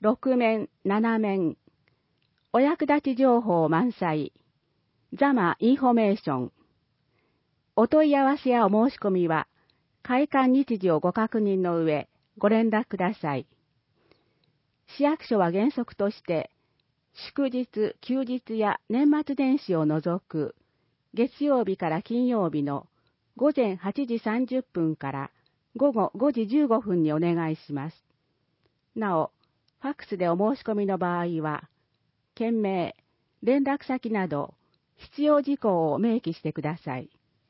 6面、7面。お役立ち情報満載。ザマインフォメーション。お問い合わせやお申し込みは、開館日時をご確認の上、ご連絡ください。市役所は原則として、祝日、休日や年末年始を除く、月曜日から金曜日の午前8時30分から午後5時15分にお願いします。なお、ファックスでお申し込みの場合は、件名、連絡先など、必要事項を明記してください。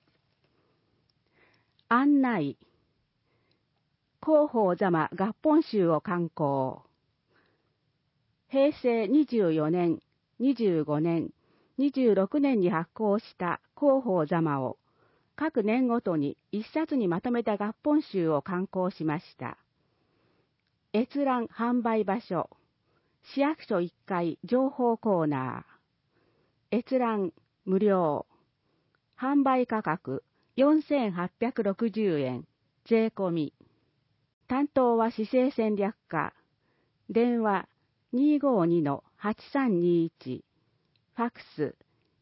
案内。広報座間合本集を刊行。平成24年、25年、26年に発行した広報座間を各年ごとに一冊にまとめた合本集を刊行しました。閲覧販売場所。市役所1階情報コーナー。閲覧無料。販売価格4860円。税込み。担当は市政戦略課。電話252-8321。ファックス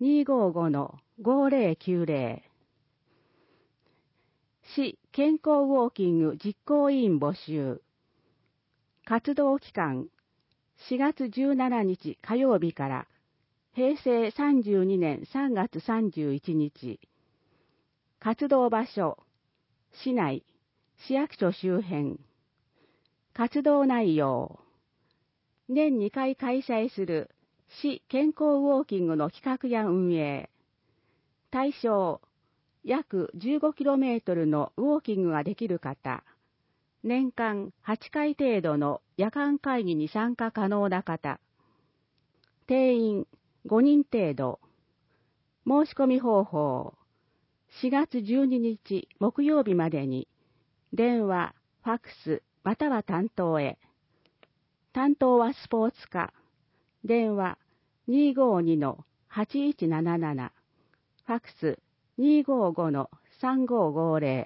255-5090。市健康ウォーキング実行委員募集。活動期間4月17日火曜日から平成32年3月31日。活動場所、市内、市役所周辺。活動内容、年2回開催する市健康ウォーキングの企画や運営。対象、約 15km のウォーキングができる方。年間8回程度の夜間会議に参加可能な方。定員5人程度。申し込み方法。4月12日木曜日までに、電話、ファックス、または担当へ。担当はスポーツ課。電話252-8177。ファックス255-3550。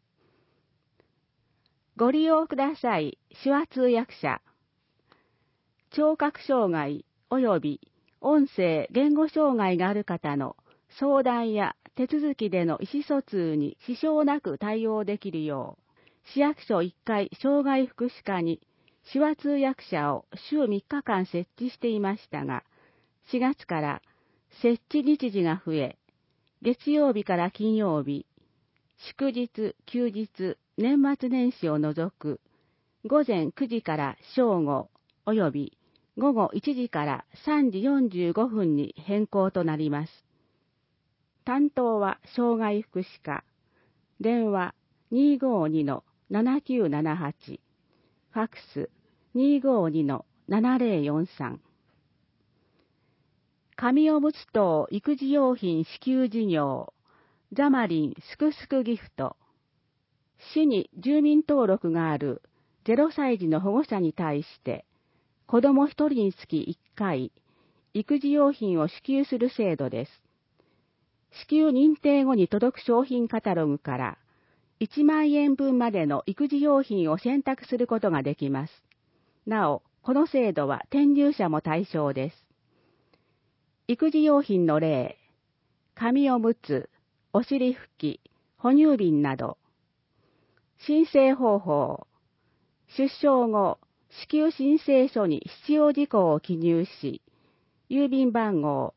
ご利用ください。手話通訳者。聴覚障害及び音声言語障害がある方の相談や手続きでの意思疎通に支障なく対応できるよう、市役所1階障害福祉課に手話通訳者を週3日間設置していましたが、4月から設置日時が増え、月曜日から金曜日、祝日、休日、年末年始を除く午前9時から正午及び午後1時から3時45分に変更となります。担当は障害福祉課。電話252-7978。ファックス252-7043。紙おむつ等育児用品支給事業。ザマリンすくすくギフト。市に住民登録がある0歳児の保護者に対して、子供1人につき1回、育児用品を支給する制度です。支給認定後に届く商品カタログから、1万円分までの育児用品を選択することができます。なお、この制度は転入者も対象です。育児用品の例、紙おむつ、お尻拭き、哺乳瓶など。申請方法、出生後、支給申請書に必要事項を記入し、郵便番号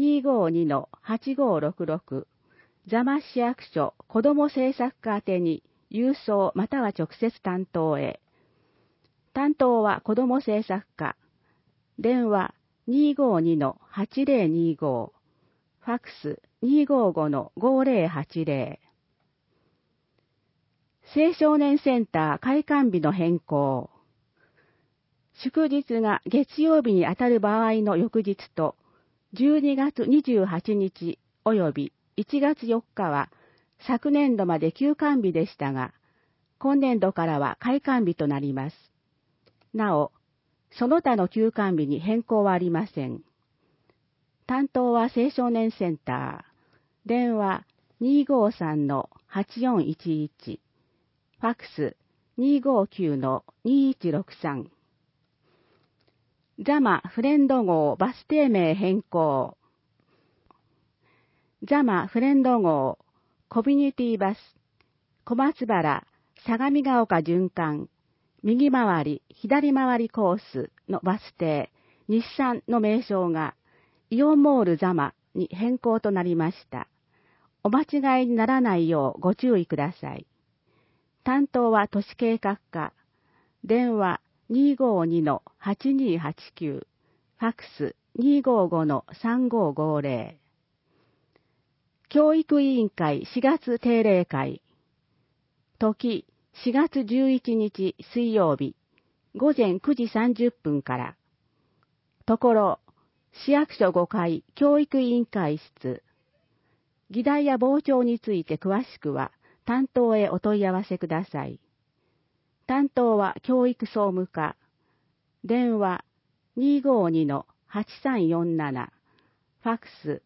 252-8566、座間市役所子ども政策課宛てに郵送または直接担当へ。担当は子ども政策課。電話252-8025。ファックス255-5080。青少年センター開館日の変更。祝日が月曜日にあたる場合の翌日と、12月28日及び1月4日は昨年度まで休館日でしたが、今年度からは開館日となります。なお、その他の休館日に変更はありません。担当は青少年センター。電話253-8411。ファックス259-2163。 ザマフレンド号バス停名変更。ザマフレンド号コミュニティバス小松原相模ヶ丘循環右回り左回りコースのバス停日産の名称がイオンモールザマに変更となりました。お間違いにならないようご注意ください。担当は都市計画課。電話 252-8289。ファックス 255-3550。教育委員会4月定例会。時4月11日水曜日午前9時30分から。ところ、市役所5階教育委員会室。議題や傍聴について詳しくは担当へお問い合わせください。担当は教育総務課。電話 252-8347。ファックス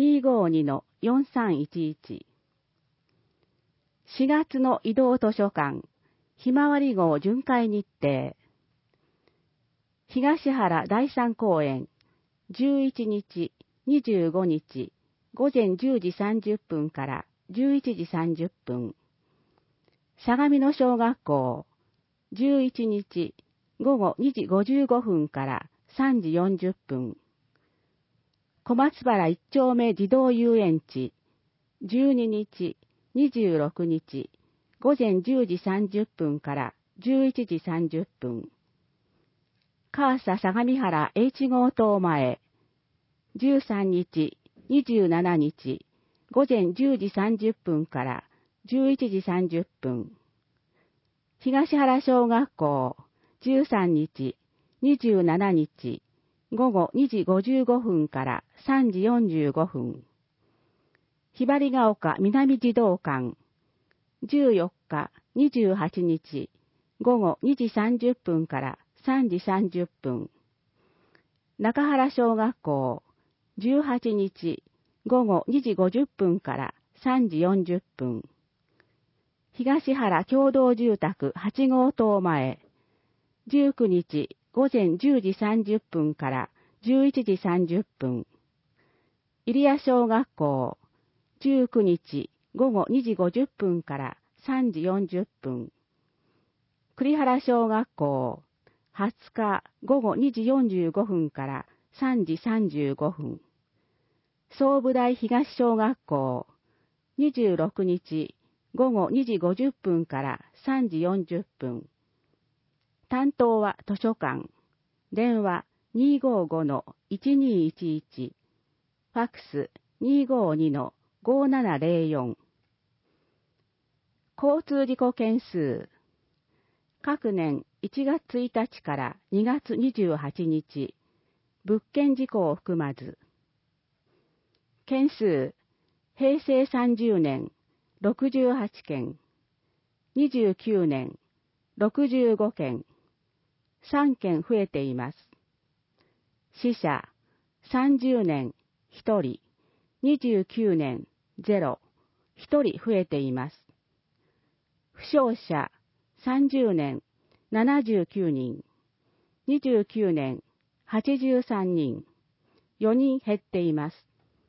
252-4311。4月の移動図書館、ひまわり号巡回日程。東原第三公園、11日、25日、午前10時30分から11時30分。相模野小学校、11日、午後2時55分から3時40分。小松原一丁目児童遊園地、12日、26日、午前10時30分から11時30分。カーサ相模原 H 号棟前、13日、27日、午前10時30分から11時30分。東原小学校、13日、27日、午後2時55分から3時45分。ひばりが丘南児童館、14日、28日、午後2時30分から3時30分。中原小学校、18日、午後2時50分から3時40分。東原共同住宅8号棟前、19日、午前10時30分から11時30分。入谷小学校、19日、午後2時50分から3時40分。栗原小学校、20日午後2時45分から3時35分。総武大東小学校、26日午後2時50分から3時40分。担当は図書館。電話 255-1211。ファックス 252-5704。交通事故件数。各年1月1日から2月28日、物件事故を含まず。件数、平成30年68件、29年65件、3件増えています。死者、30年1人、29年0、1人増えています。負傷者、30年79人、29年83人、4人減っています。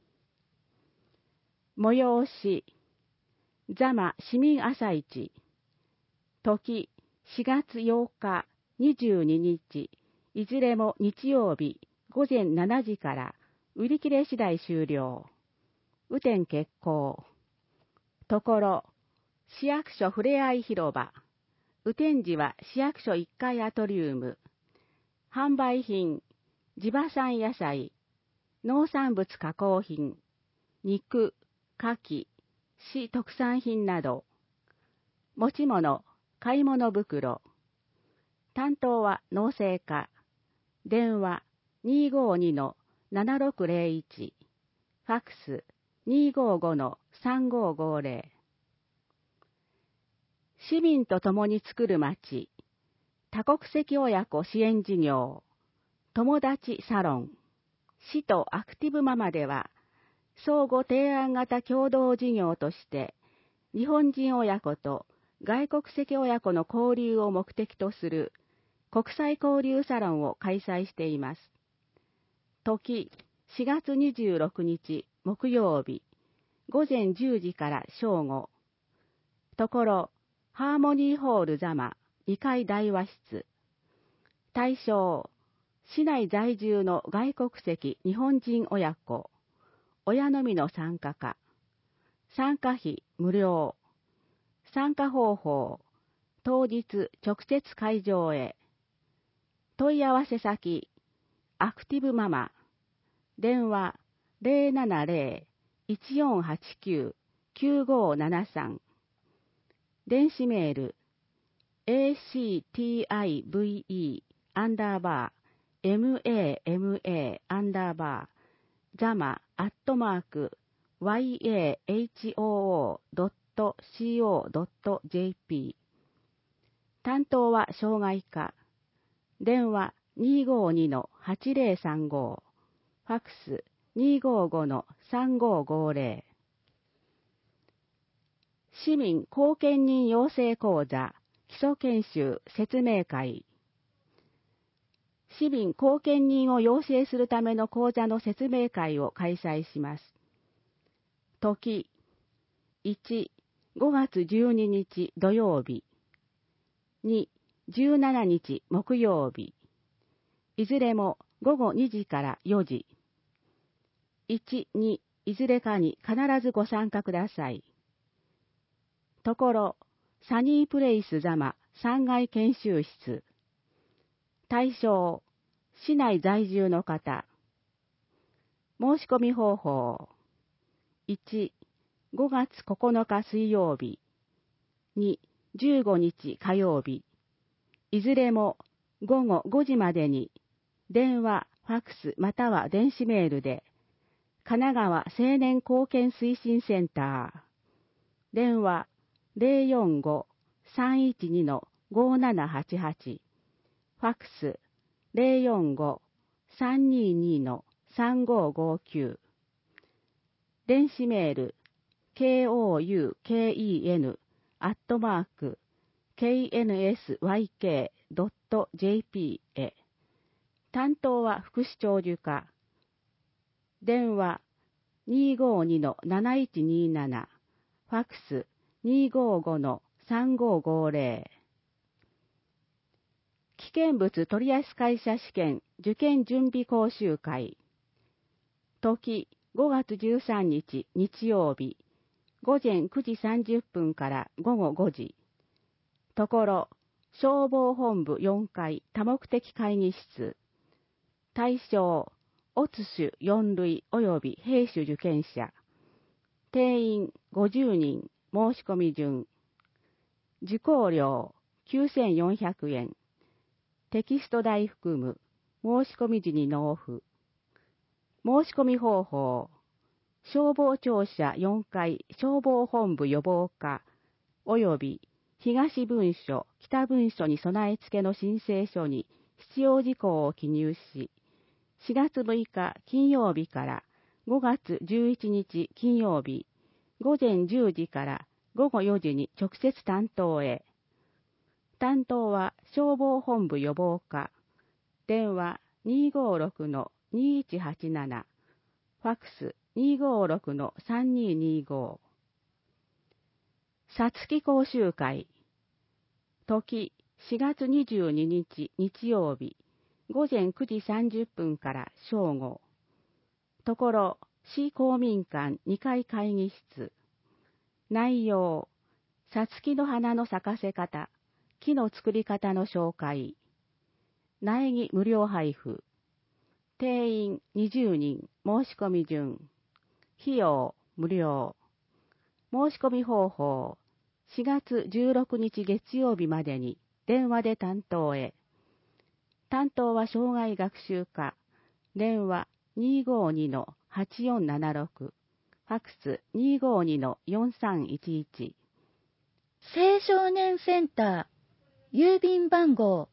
催し、ザマ市民朝市、時4月8日、22日、いずれも日曜日午前7時から売り切れ次第終了。雨天決行。ところ、市役所ふれあい広場。雨天時は市役所1階アトリウム。販売品、地場産野菜、農産物加工品、肉、牡蠣、市特産品など。持ち物、買い物袋。担当は農政課。電話 252-7601。ファックス 255-3550。市民と共に作る街。多国籍親子支援事業。友達サロン。市とアクティブママでは、相互提案型共同事業として、日本人親子と外国籍親子の交流を目的とする国際交流サロンを開催しています。時、4月26日木曜日、午前10時から正午。ところ、ハーモニーホール座間2階大和室。対象、市内在住の外国籍日本人親子、親のみの参加か。参加費無料。参加方法、当日直接会場へ。問い合わせ先、アクティブママ。電話 070-1489-9573。電子メール active_zama@yahoo.co.jp。 担当は障害科。電話 252-8035。ファックス 255-3550。市民後見人養成講座基礎研修説明会。市民後見人を養成するための講座の説明会を開催します。時、1、5月12日土曜日。2、17日木曜日。いずれも午後2時から4時。1、2、いずれかに必ずご参加ください。ところ、サニープレイス座間3階研修室。対象、市内在住の方。申し込み方法。1、5月9日水曜日。2、15日火曜日。いずれも午後5時までに、電話、ファックスまたは電子メールで、神奈川青年貢献推進センター。電話 045-312-5788。ファックス 045-322-3559。電子メール kouken@knsyk.jp へ。担当は福祉長寿課。電話 252-7127。ファックス 255-3550。危険物取扱者試験受験準備講習会。時、5月13日日曜日。午前9時30分から午後5時。ところ、消防本部4階多目的会議室。対象、オツ種4類及び兵種受験者。定員50人、申し込み順。受講料9400円。テキスト代含む。申し込み時に納付。申し込み方法。消防庁舎4階消防本部予防課及び東文書、北文書に備え付けの申請書に必要事項を記入し、4月6日金曜日から5月11日金曜日、午前10時から午後4時に直接担当へ。担当は消防本部予防課。電話 256-2187。ファックス 256-3225。さつき講習会。時、4月22日日曜日。午前9時30分から正午。ところ、市公民館2階会議室。内容、さつきの花の咲かせ方、木の作り方の紹介。苗木無料配布。定員20人、申し込み順。費用無料。申し込み方法。4月16日月曜日までに電話で担当へ。担当は障害学習課。電話 252-8476。ファックス 252-4311。 青少年センター。郵便番号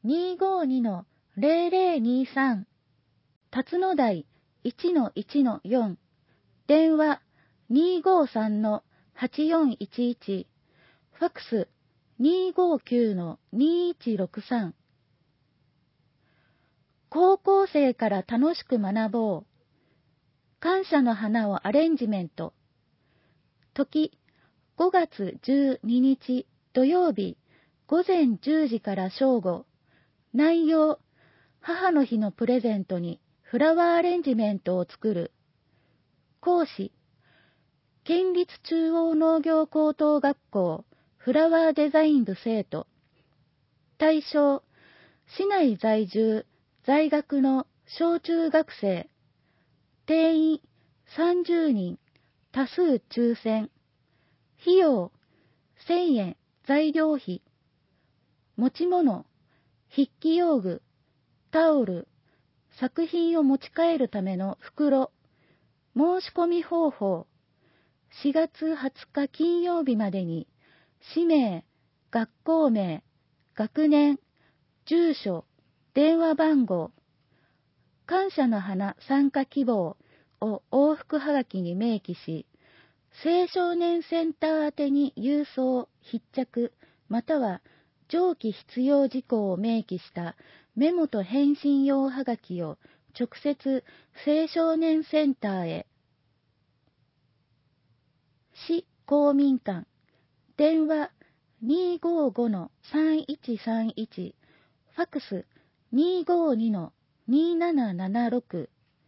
252-0023。辰野台 1-1-4。電話 253-8411。ファックス 259-2163。 校生から楽しく学ぼう。感謝の花をアレンジメント。時、5月12日土曜日、午前10時から正午。内容、母の日のプレゼントにフラワーアレンジメントを作る。講師、県立中央農業高等学校フラワーデザイン部生徒。対象、市内在住、在学の小中学生。定員30人、多数抽選。費用1000円、材料費。持ち物、筆記用具、タオル、作品を持ち帰るための袋。申し込み方法、4月20日金曜日までに、氏名、学校名、学年、住所、電話番号、感謝の花参加希望を往復はがきに明記し、青少年センター宛てに郵送、必着、または上記必要事項を明記したメモと返信用はがきを直接青少年センターへ。市公民館、電話 255-3131、ファクス 252-2776。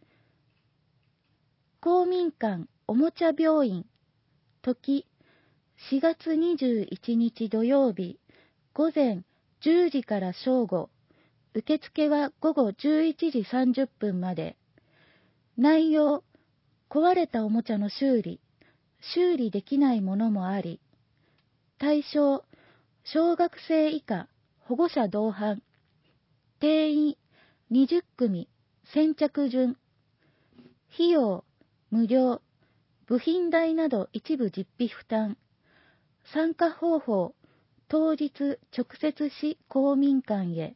公民館おもちゃ病院、時、4月21日土曜日、午前10時から正午。受付は午後11時30分まで。内容、壊れたおもちゃの修理、修理できないものもあり。対象、小学生以下、保護者同伴。定員20組、先着順。費用、無料。部品代など一部実費負担。参加方法、当日直接市公民館へ。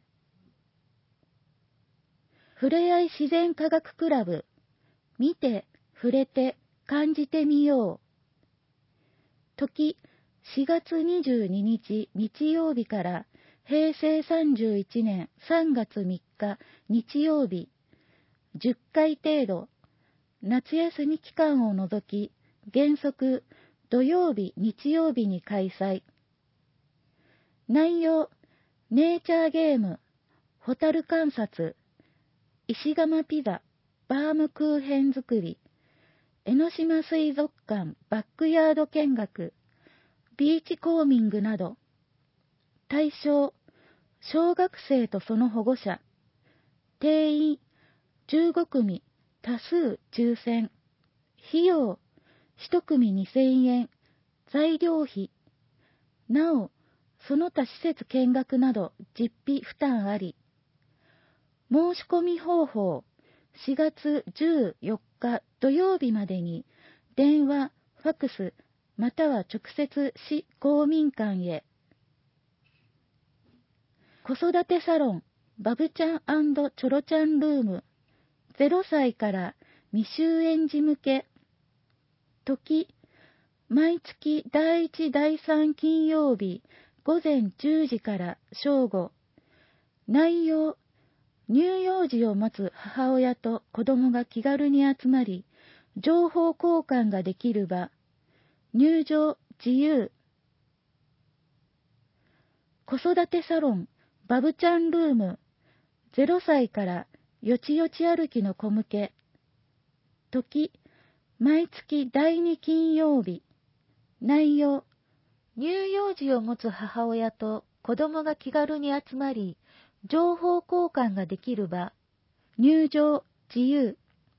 ふれあい自然科学クラブ、見て、触れて、感じてみよう。時、4月22日日曜日から平成31年3月3日日曜日、10回程度。夏休み期間を除き、原則土曜日、日曜日に開催。内容、ネイチャーゲーム、ホタル観察、石窯ピザ、バームクーヘン作り、江ノ島水族館バックヤード見学、ビーチコーミングなど。対象、小学生とその保護者。定員15組、多数抽選。費用1組2000円、材料費。なお、その他施設見学など実費負担あり。申し込み方法、4月14日土曜日までに電話、ファクス、または直接市公民館へ。子育てサロン、バブちゃん&チョロちゃんルーム、0歳から未就園児向け。時、毎月第1第3金曜日午前10時から正午。内容、乳幼児を持つ母親と子供が気軽に集まり、情報交換ができる場。入場自由。子育てサロン、バブちゃんルーム、0歳からよちよち歩きの子向け。時、毎月第2金曜日。内容、乳幼児を持つ母親と子供が気軽に集まり、情報交換ができる場。入場自由。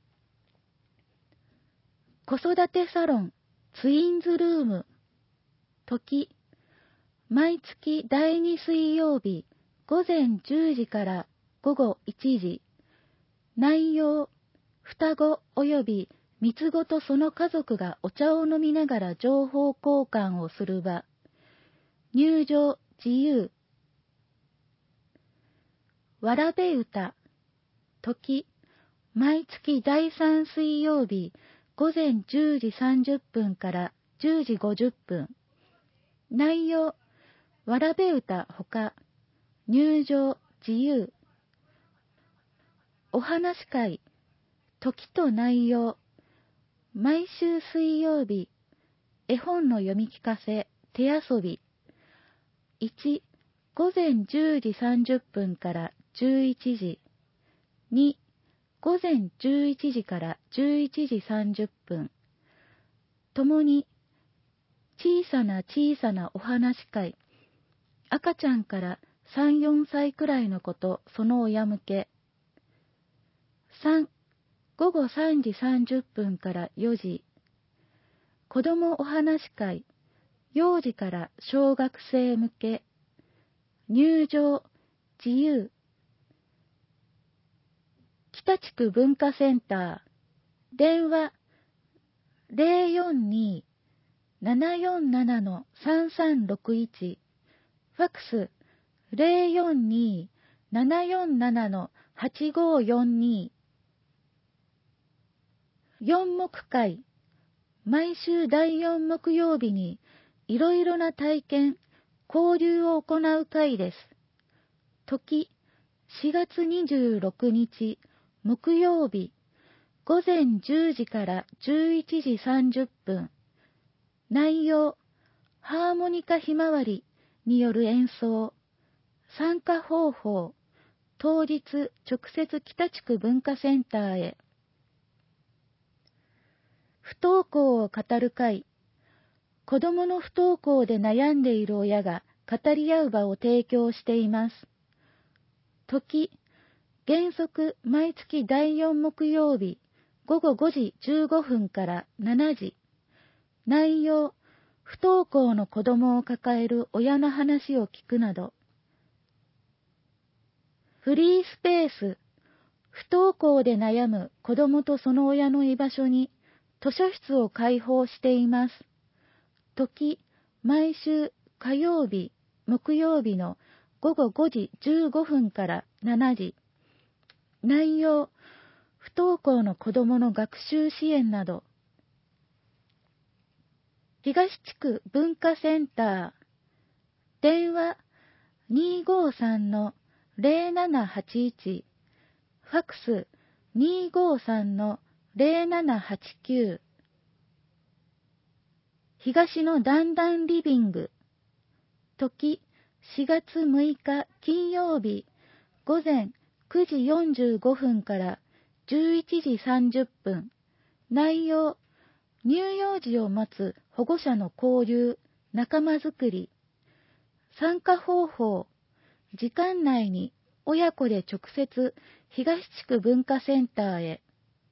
子育てサロン、ツインズルーム。時、毎月第2水曜日午前10時から午後1時。内容、双子及び三つ子とその家族がお茶を飲みながら情報交換をする場。入場自由。わらべ歌。時、毎月第3水曜日午前10時30分から10時50分。内容、わらべ歌ほか。入場自由。 お話し会、時と内容、毎週水曜日、絵本の読み聞かせ、手遊び。1、午前10時30分から11時。2、午前11時から11時30分。ともに、小さな小さなお話し会。赤ちゃんから3、4歳くらいの子とその親向け。3、午後3時30分から4時。子どもお話し会。幼児から小学生向け。入場、自由。北地区文化センター。電話、042-747-3361。ファックス、042-747-8542。4木会。毎週第4木曜日にいろいろな体験、交流を行う会です。時、4月26日、木曜日、午前10時から11時30分。内容、ハーモニカひまわりによる演奏。参加方法、当日直接北地区文化センターへ。不登校を語る会。子どもの不登校で悩んでいる親が語り合う場を提供しています。時、原則毎月第4木曜日、午後5時15分から7時。内容、不登校の子どもを抱える親の話を聞くなど。フリースペース、不登校で悩む子どもとその親の居場所に図書室を開放しています。時、毎週火曜日、木曜日の午後5時15分から7時。内容、不登校の子どもの学習支援など。東地区文化センター。電話、253-0781。ファックス、253-0789。東のだんだんリビング。時、4月6日金曜日、午前9時45分から11時30分。内容、乳幼児を待つ保護者の交流、仲間づくり。参加方法、時間内に親子で直接東地区文化センターへ。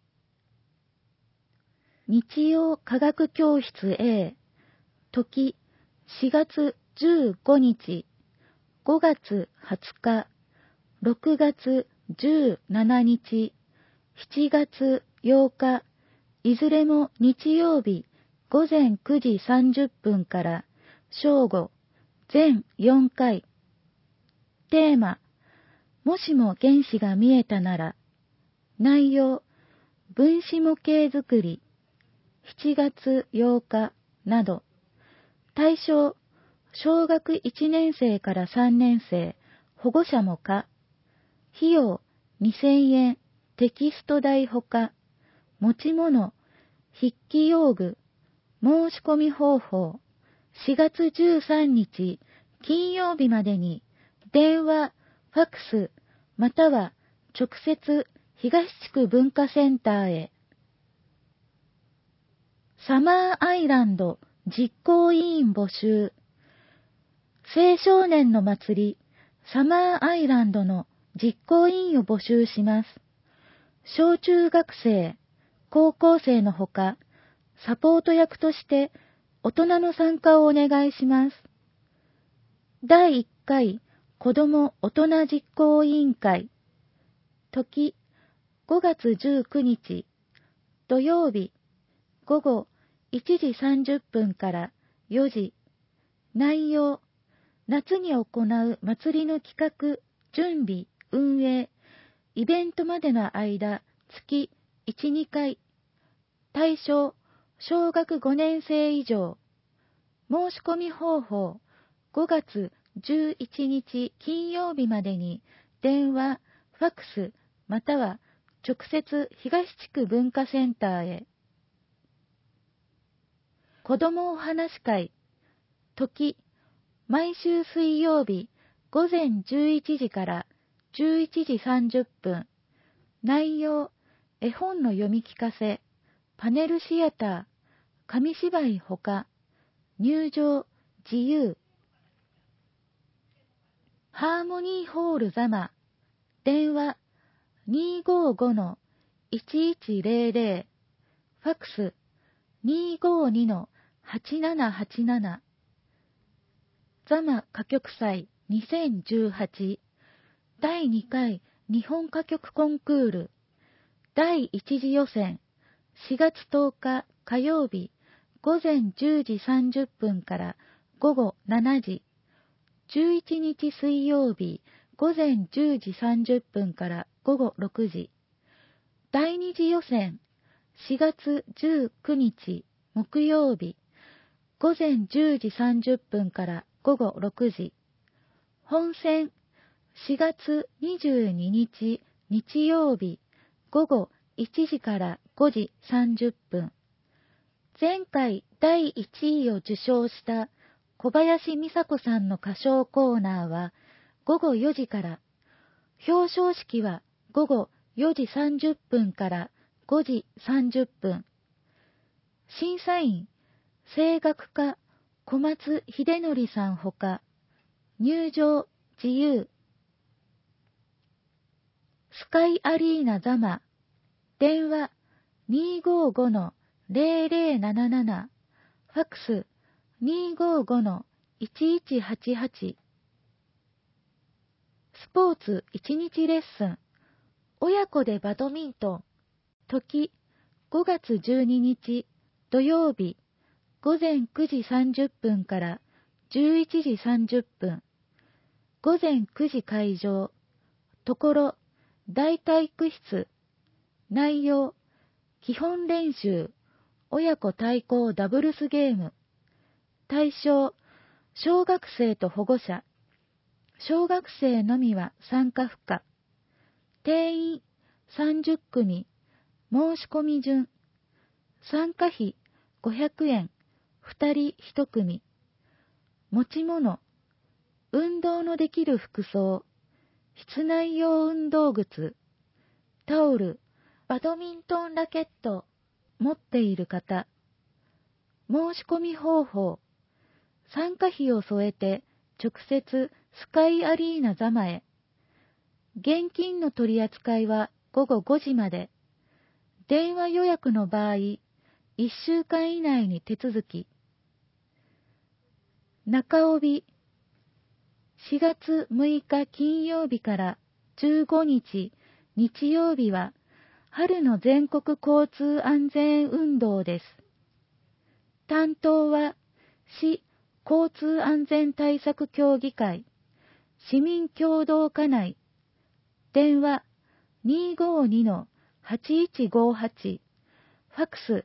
日曜科学教室 A。時、4月15日、5月20日、6月17日、7月8日、いずれも日曜日午前9時30分から正午、全4回。テーマ、もしも原子が見えたなら。内容、分子模型作り、7月8日など。対象、小学1年生から3年生、保護者も可。費用、2000円、テキスト代ほか。持ち物、筆記用具。申し込み方法、4月13日、金曜日までに、電話、ファックス、または直接東地区文化センターへ。サマーアイランド実行委員募集。青少年の祭り、サマーアイランドの実行委員を募集します。小中学生、高校生のほか、サポート役として大人の参加をお願いします。第1回子ども大人実行委員会。時、5月19日、土曜日、午後1時30分から4時。内容、夏に行う祭りの企画、準備、運営、イベントまでの間、月1、2回。対象、小学5年生以上。申し込み方法、5月11日金曜日までに電話、ファックス、または直接東地区文化センターへ。子どもお話会、時、毎週水曜日午前11時から11時30分。内容、絵本の読み聞かせ、パネルシアター、紙芝居ほか、入場、自由。ハーモニーホール座間、電話 255-1100、ファクス 252-8787。座間歌曲祭2018第2回日本歌曲コンクール第1次予選4月10日火曜日午前10時30分から午後7時、11日水曜日午前10時30分から午後6時、第2次予選4月19日木曜日午前10時30分から午後6時、本選4月22日日曜日午後1時から5時30分。前回第1位を受賞した小林美佐子さんの歌唱コーナーは午後4時から、表彰式は午後4時30分から5時30分。審査員、声楽家小松秀則さんほか、入場自由。スカイアリーナ座間、電話 255-0077、ファクス 255-1188。スポーツ1日レッスン、親子でバドミントン、時5月12日土曜日午前9時30分から11時30分。午前9時会場。ところ、大体育室。内容、基本練習、親子対抗ダブルスゲーム。対象、小学生と保護者。小学生のみは参加不可。定員30組。申し込み順。参加費500円。2人1組。持ち物。運動のできる服装。室内用運動靴。タオル。バドミントンラケット。持っている方。申し込み方法。参加費を添えて直接スカイアリーナ座間へ。現金の取り扱いは午後5時まで。電話予約の場合、1週間以内に手続き。中帯。4月6日金曜日から15日日曜日は春の全国交通安全運動です。担当は市交通安全対策協議会市民協同課内。電話 252-8158、ファクス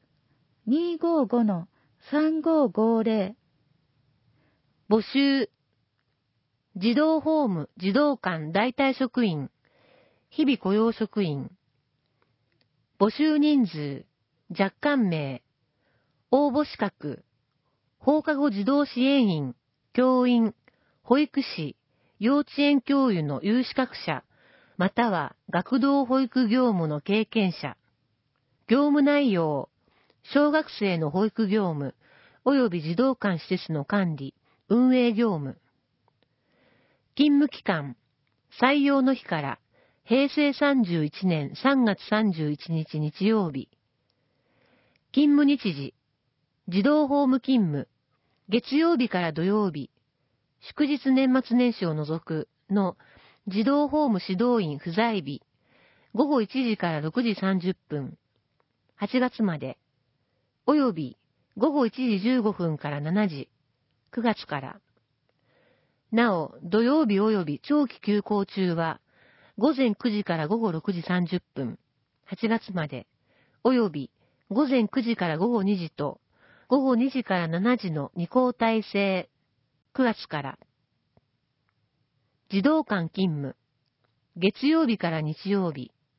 255-3550。 募集。児童ホーム児童館代替職員、日々雇用職員。募集人数、若干名、応募資格、放課後児童支援員、教員、保育士、幼稚園教諭の有資格者、または学童保育業務の経験者。業務内容、小学生の保育業務、及び児童館施設の管理、運営業務。勤務期間、採用の日から平成31年3月31日日曜日。勤務日時、児童ホーム勤務、月曜日から土曜日、祝日年末年始を除くの児童ホーム指導員不在日、午後1時から6時30分、8月まで、及び午後1時15分から7時、9月から。なお、土曜日及び長期休校中は、午前9時から午後6時30分、8月まで、及び午前9時から午後2時と、午後2時から7時の2交代制、9月から。児童館勤務、月曜日から日曜日、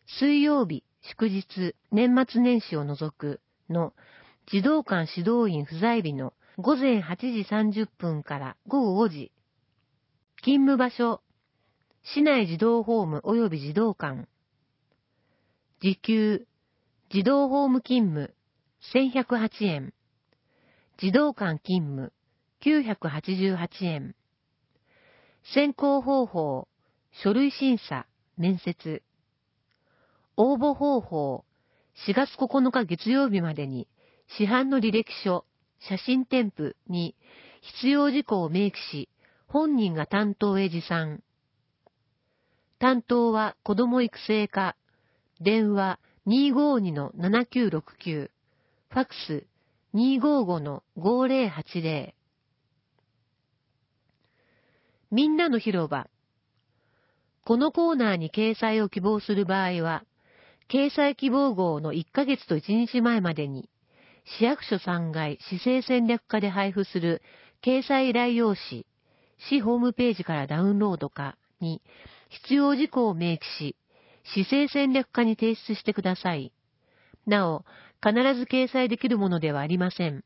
水曜日、祝日、年末年始を除くの児童館指導員不在日の午前8時30分から午後5時。勤務場所、市内児童ホーム及び児童館。時給、児童ホーム勤務、1108円。児童館勤務、988円。選考方法、書類審査、面接。応募方法、4月9日月曜日までに、市販の履歴書、写真添付に必要事項を明記し、本人が担当へ持参。担当は子ども育成課、電話 252-7969、ファックス 255-5080。みんなの広場。このコーナーに掲載を希望する場合は、掲載希望号の1ヶ月と1日前までに、市役所3階市政戦略課で配布する掲載依頼用紙、市ホームページからダウンロードかに必要事項を明記し、市政戦略課に提出してください。なお、必ず掲載できるものではありません。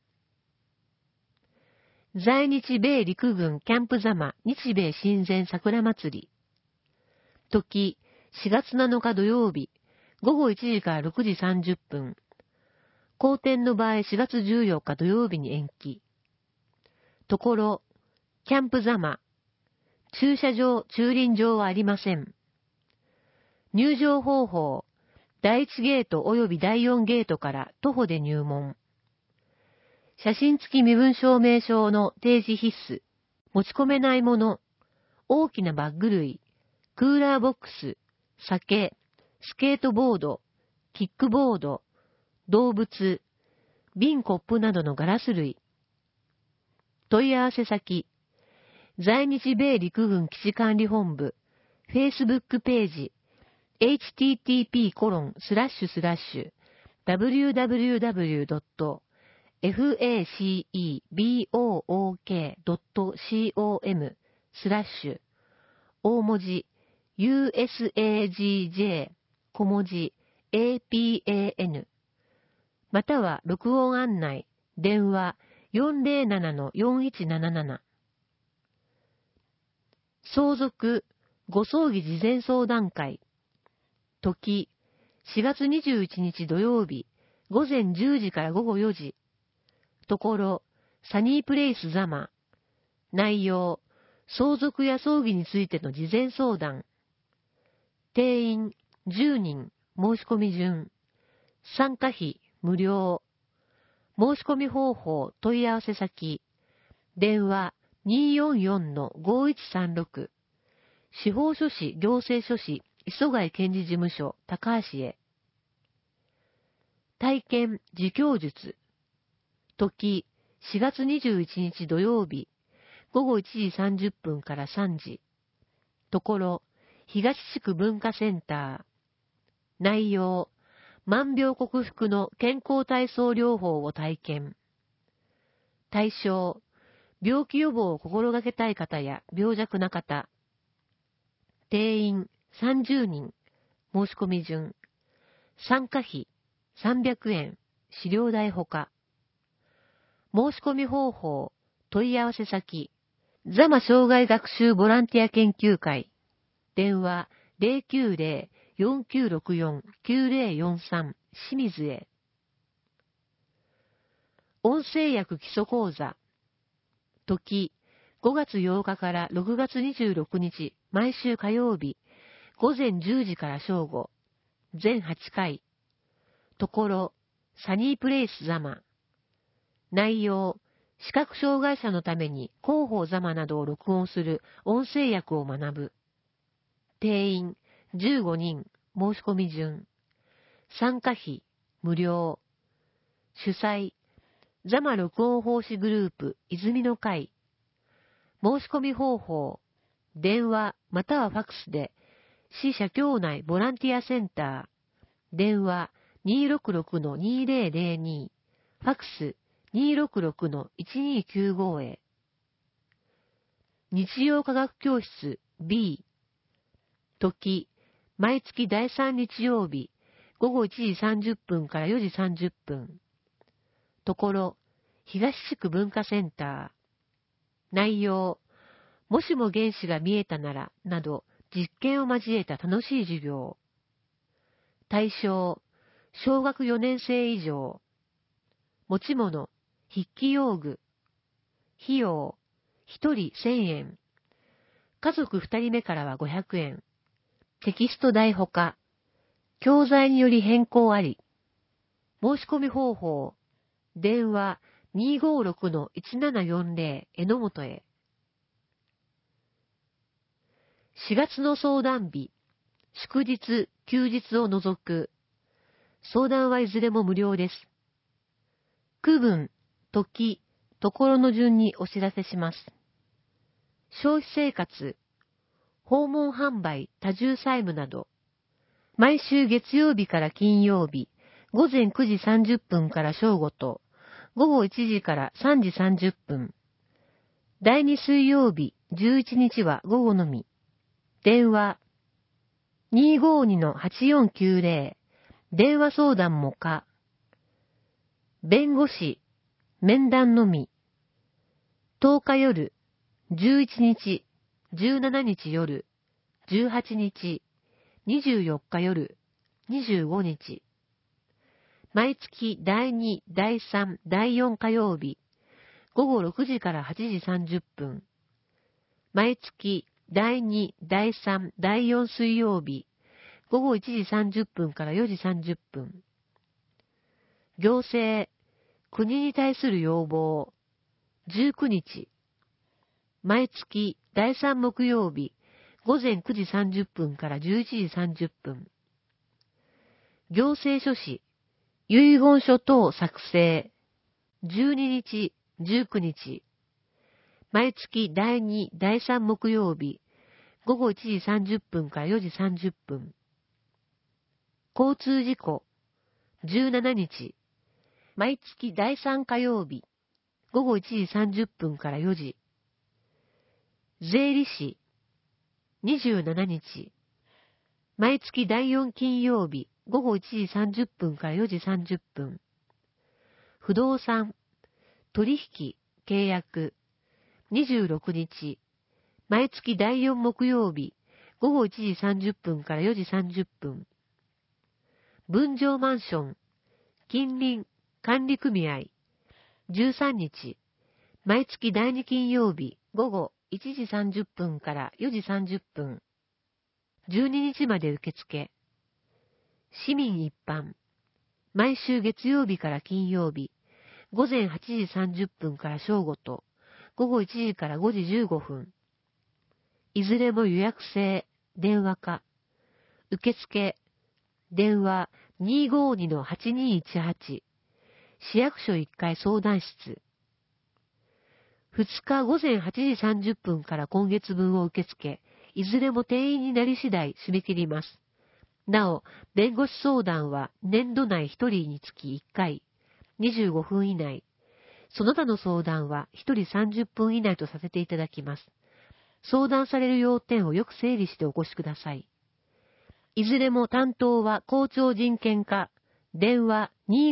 在日米陸軍キャンプ座間日米親善桜祭り。時、4月7日土曜日、午後1時から6時30分。後転の場合4月14日土曜日に延期。ところ、キャンプ座間。駐車場、駐輪場はありません。入場方法、第1ゲート及び第4ゲートから徒歩で入門。写真付き身分証明書の提示必須。持ち込めないもの、大きなバッグ類、クーラーボックス、酒、スケートボード、キックボード、動物、瓶コップなどのガラス類。問い合わせ先、在日米陸軍基地管理本部、Facebook ページ、http://www.facebook.com/ 大文字 USAGJ 小文字 APAN または録音案内電話 407-4177 相続ご葬儀事前相談会時4月21日土曜日午前10時から午後4時ところサニープレイス座間内容相続や葬儀についての事前相談定員10人申し込み順参加費無料申し込み方法問い合わせ先電話 244-5136 司法書士行政書士磯貝検事事務所高橋へ体験自供術時4月21日土曜日午後1時30分から3時ところ東地区文化センター内容万病克服の健康体操療法を体験対象病気予防を心がけたい方や病弱な方定員30人申し込み順参加費300円資料代ほか申し込み方法問い合わせ先座間障害学習ボランティア研究会電話 090-4964-9043 清水へ音声薬基礎講座時5月8日から6月26日毎週火曜日午前10時から正午全8回ところサニープレイス座間内容視覚障害者のために広報座間などを録音する音声訳を学ぶ定員15人申し込み順参加費無料主催座間録音奉仕グループ泉の会申し込み方法電話またはファックスで市社協内ボランティアセンター電話 266-2002 ファックス 266-1295 へ日曜科学教室 B 時毎月第3日曜日、午後1時30分から4時30分。ところ、東地区文化センター。内容、もしも原子が見えたなら、など、実験を交えた楽しい授業。対象、小学4年生以上。持ち物、筆記用具。費用、1人1000円。家族2人目からは500円。テキスト代ほか。教材により変更あり。申し込み方法。電話 256-1740 榎本へ。4月の相談日。祝日、休日を除く。相談はいずれも無料です。区分、時、ところの順にお知らせします。消費生活、訪問販売、多重債務など。毎週月曜日から金曜日、午前9時30分から正午と、午後1時から3時30分。第2水曜日、11日は午後のみ。電話、252-8490、電話相談も可。弁護士、面談のみ。10日夜、11日、17日夜、18日、24日夜、25日。毎月第2、第3、第4火曜日、午後6時から8時30分。毎月第2、第3、第4水曜日、午後1時30分から4時30分。行政、国に対する要望、19日。毎月第3木曜日、午前9時30分から11時30分。行政書士、遺言書等作成、12日、19日。毎月第2、第3木曜日、午後1時30分から4時30分。交通事故、17日。毎月第3火曜日、午後1時30分から4時。税理士、27日。毎月第4金曜日、午後1時30分から4時30分。不動産、取引、契約、26日。毎月第4木曜日、午後1時30分から4時30分。分譲マンション、近隣、管理組合、13日。毎月第2金曜日、午後1時30分から4時30分。12日まで受付。市民一般。毎週月曜日から金曜日、午前8時30分から正午と、午後1時から5時15分。いずれも予約制、電話か。受付、電話 252-8218。市役所1階相談室。2日午前8時30分から今月分を受け付け、いずれも定員になり次第締め切ります。なお、弁護士相談は年度内1人につき1回、25分以内。その他の相談は1人30分以内とさせていただきます。相談される要点をよく整理してお越しください。いずれも担当は校長人権課、電話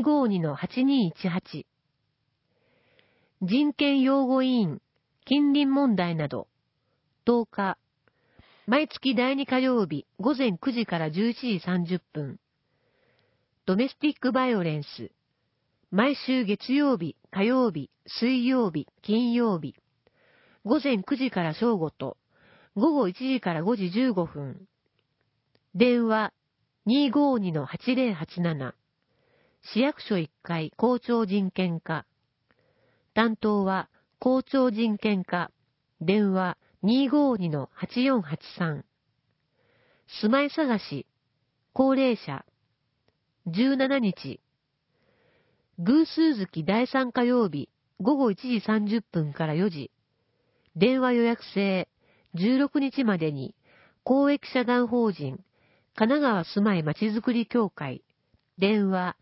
252-8218。人権擁護委員、近隣問題など、10日、毎月第2火曜日午前9時から11時30分。ドメスティックバイオレンス、毎週月曜日、火曜日、水曜日、金曜日。午前9時から正午と、午後1時から5時15分。電話 252-8087。市役所1階校長人権課。担当は校長人権課。電話 252-8483。住まい探し。高齢者。17日。偶数月第3火曜日午後1時30分から4時。電話予約制。16日までに公益社団法人神奈川住まいまちづくり協会。電話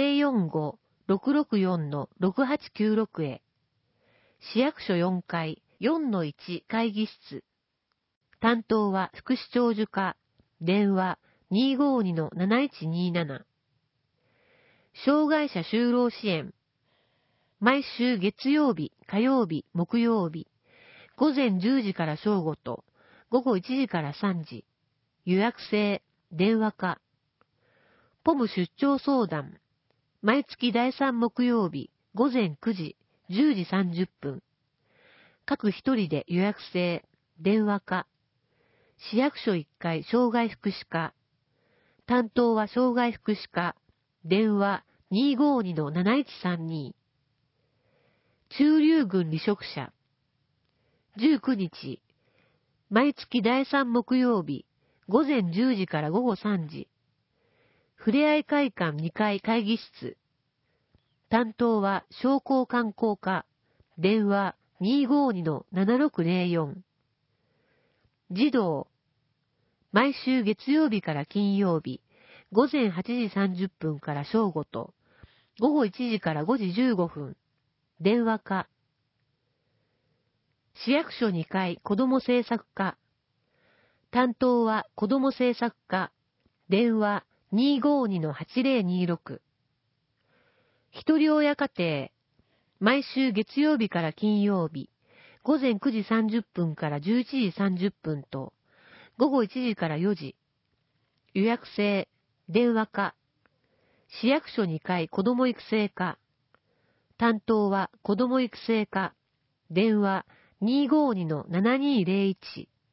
045-664-6896 へ。市役所4階 4-1 会議室。担当は副市長授課。電話 252-7127。障害者就労支援。毎週月曜日、火曜日、木曜日、午前10時から正午と午後1時から3時。予約制、電話か。ポム出張相談。毎月第3木曜日、午前9時、10時30分。各一人で予約制、電話か。市役所1階障害福祉課。担当は障害福祉課。電話252-7132。駐留軍離職者。19日。毎月第3木曜日、午前10時から午後3時。ふれあい会館2階会議室。担当は商工観光課。電話252-7604。児童。毎週月曜日から金曜日、午前8時30分から正午と、午後1時から5時15分。電話か。市役所2階子ども政策課。担当は子ども政策課。電話252-8026。一人親家庭。毎週月曜日から金曜日、午前9時30分から11時30分と、午後1時から4時。予約制、電話か。市役所2階子ども育成課。担当は子ども育成課。電話252-7201。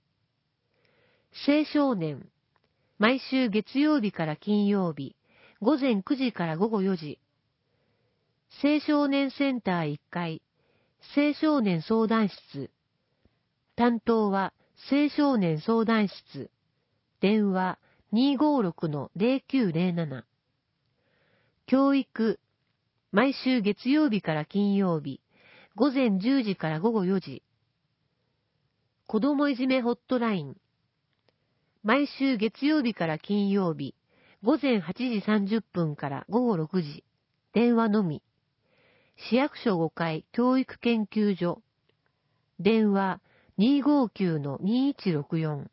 青少年。毎週月曜日から金曜日、午前9時から午後4時。青少年センター1階、青少年相談室。担当は青少年相談室。電話256-0907。教育。毎週月曜日から金曜日、午前10時から午後4時。子どもいじめホットライン。毎週月曜日から金曜日、午前8時30分から午後6時。電話のみ。市役所5階教育研究所。電話259-2164。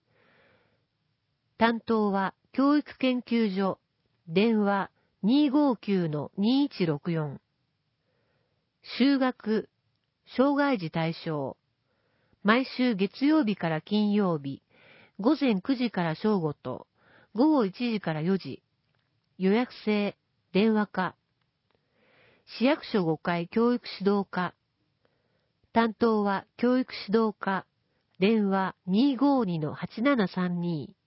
担当は教育研究所。電話259-2164。就学、障害児対象。毎週月曜日から金曜日、午前9時から正午と、午後1時から4時。予約制、電話か。市役所5階教育指導課。担当は教育指導課。電話252-8732。